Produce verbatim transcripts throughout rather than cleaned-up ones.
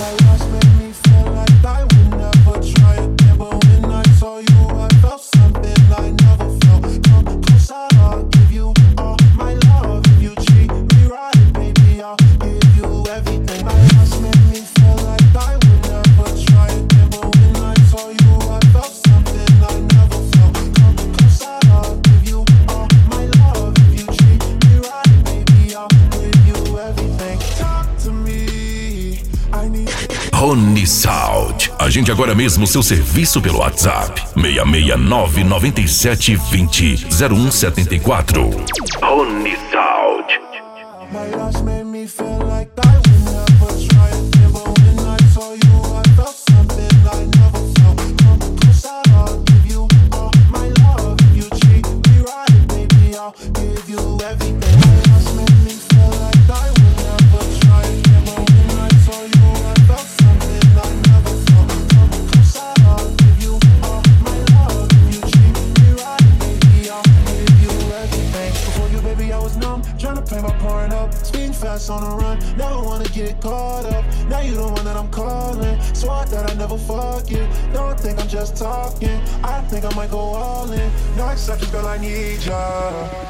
Rony Sound. Agende agora mesmo seu serviço pelo WhatsApp seis seis nove nove sete dois zero zero um sete quatro. Rony Sound. My loss made me feel like I would never try again, but when I saw you, I felt something I never felt. Come closer, I'll give you all my love. If you treat me right, baby, I'll give you everything. My loss made me feel like I would never try again, but when I saw you, I felt something I never felt. Come closer, I'll give you all my love. If you treat me right, baby, I'll give you everything. Before you, baby, I was numb, trying to play my part up. Speeding fast on the run, never wanna get caught up. Now you the one that I'm calling, swore that I never forget. Don't think I'm just talking, I think I might go all in. No exceptions, girl, I need ya.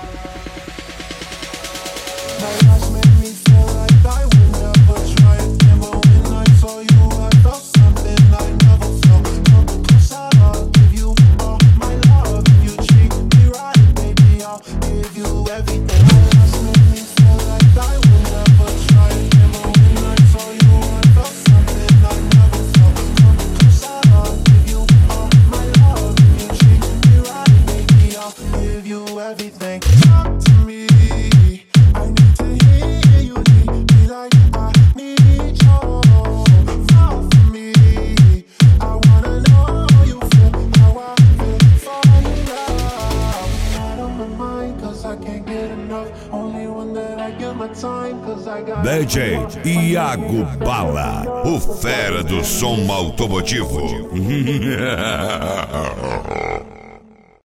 My loss made me feel like I would never try again, but when I saw you, I felt something I never felt. Come closer, I'll give you all my love. If you treat me right, baby, I'll give you everything. My loss made me feel like I would never try again, but when I saw you, I felt something I never felt. Come closer, I'll give you all my love. If you treat me right, baby, I'll give you everything. Talk to me, I need to hear you need me like I need you. Fall for me, I wanna know you feel how I feel for you now. Out of my mind, cause I can't get enough. Only one that I give my time, cause I got D J Iago Bala, o fera do som automotivo.